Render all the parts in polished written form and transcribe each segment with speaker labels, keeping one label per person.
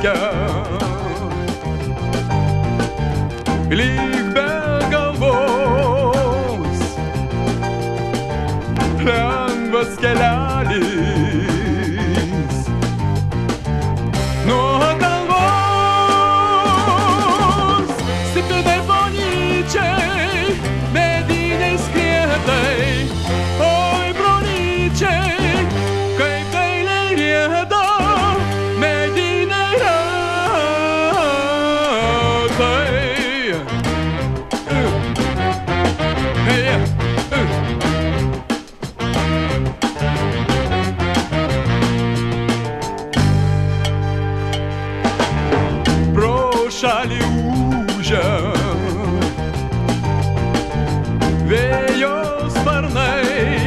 Speaker 1: plaukia, lyg be galvos, lengvas kelelis nuo kalvos, stiprinai ponyčiai, mediniai skriedai, oi bronyčiai, kaip dailiai rieda mediniai ratai. Pro šalį ūžia vėjo sparnai,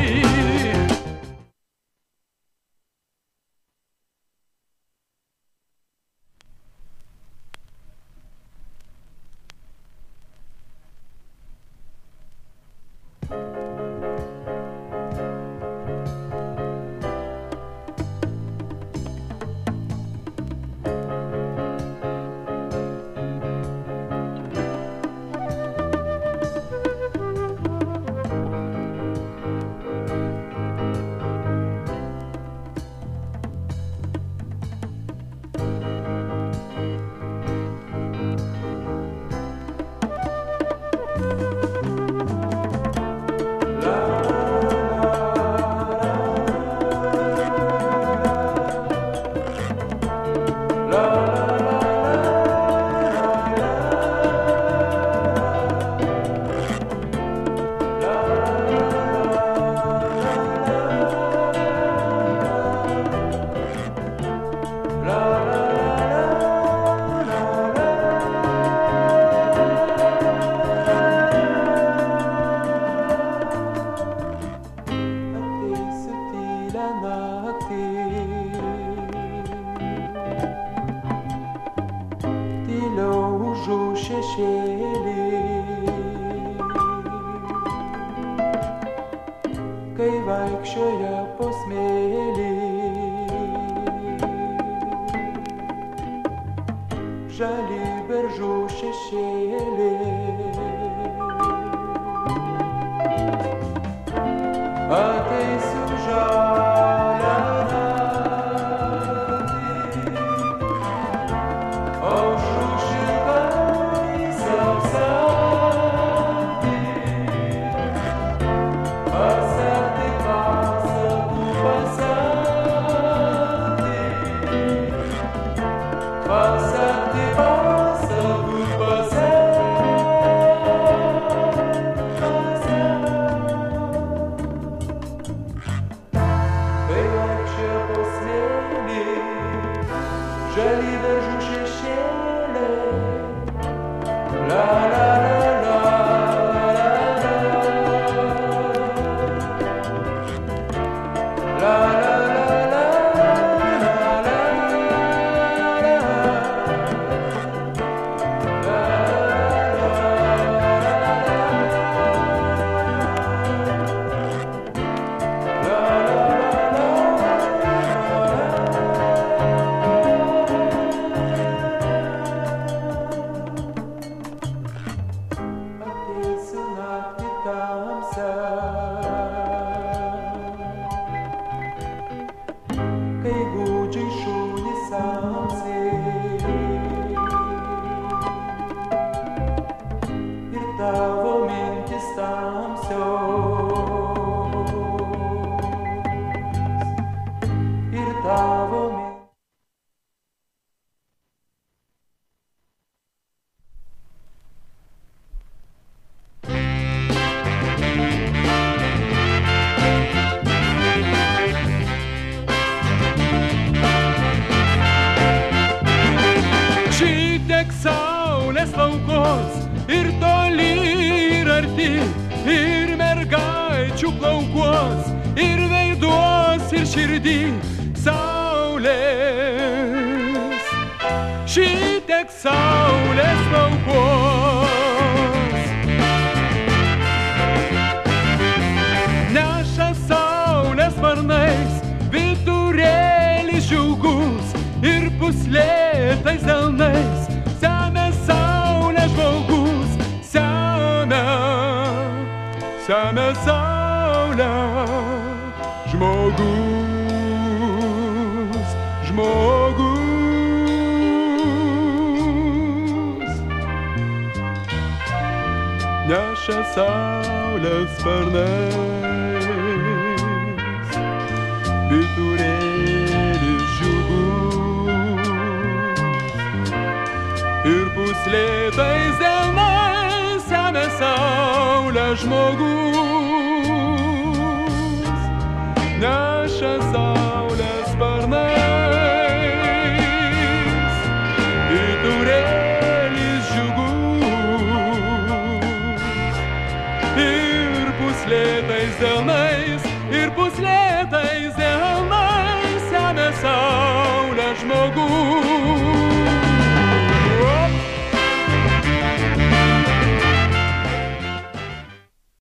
Speaker 1: kai vaikščioja po smėlį, žali beržų šešėlį. Ateisiu žalią naktį, aušrų šilkais apsemti, pasekti pasakų pasekti, pasekti pasakų pasekti. Žali beržų šešėlė, la la la la la la la la kai gūdžiai šunys samsi ir tavo mintis tamsios ir tavo mintis. Saulės laukos ir toli ir arti, ir mergaičių plaukuos, ir veiduos, ir širdį saulės. Šitiek saulės laukos neša saulės sparnais, vidurėlis džiugus ir puslė puslėtais delnais semia saulę žmogus, semia saulę žmogus, neša saulės sparnais, vyturėlis džiugus ir puslėtais delnais semia saulę žmogus, neša saulės sparnais, vyturėlis džiugus ir puslėtais delnais, ir puslėtais